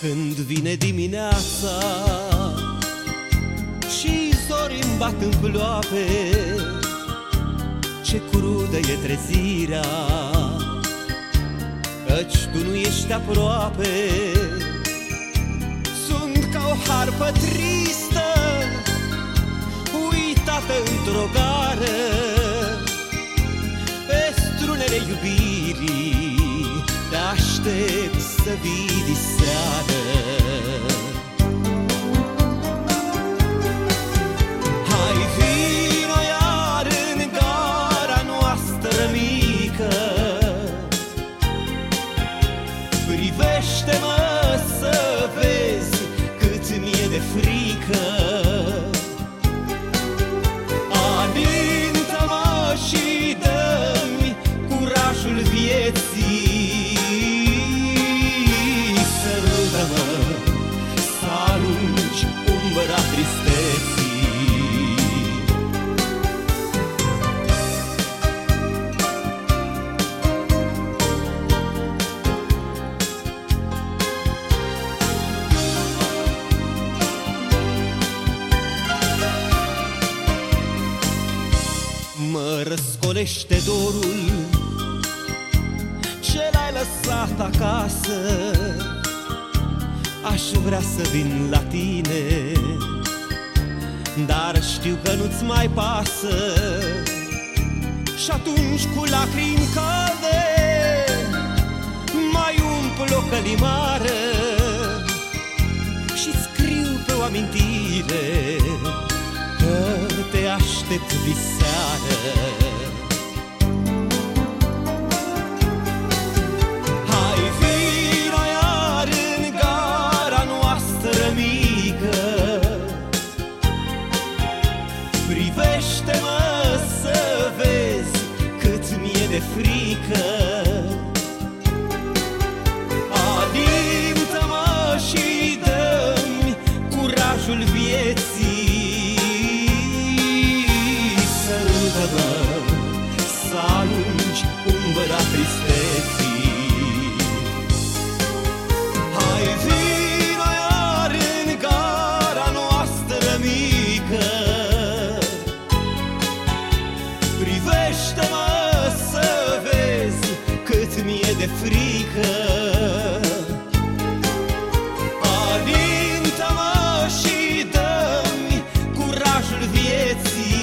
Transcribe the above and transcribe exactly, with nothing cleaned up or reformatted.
Când vine dimineața și zorii îmi bat în ploape, ce crudă e trezirea, căci tu nu ești aproape. Sunt ca o harpă tristă, uitată într-o gară, pe strunele iubirii te aștept să vii diseară. Hai vino iar în gara noastră mică, privește-mă să vezi cât mi-e de frică. Alintă-mă și dă-mi curajul vieții, sărută-mă să alungi umbra tristeții. Mă răscolește dorul ce l-ai lăsat acasă. Aș vrea să vin la tine, dar știu că nu-ți mai pasă. Și atunci cu lacrimi calde mai umplu o călimară și scriu pe o amintire că te aștept diseară. Hai vino iar în gara noastră mică, privește-mă să vezi cât mi-e de frică. Alintă-mă și dă-mi curajul vieții, să alungi umbra tristeții. Hai vino iar în gara noastră mică, privește-mă să vezi cât mi-e de frică. Alintă-mă și dă-mi curajul vieții,